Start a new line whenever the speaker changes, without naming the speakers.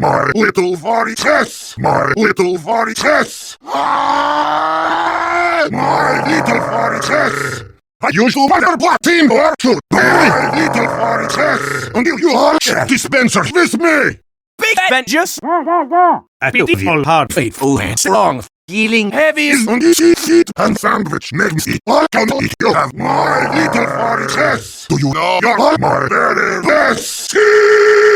my little Varitas, my little Varitas, my little Varitas. I use the water black team or shoot my little Varitas until you all check dispensers with me.
Big Avengers! A beautiful heart, faithful and strong, healing heavy
Is on the seat and sandwich makes me all can eat. You have my little Varitas. Do you know you're my very best?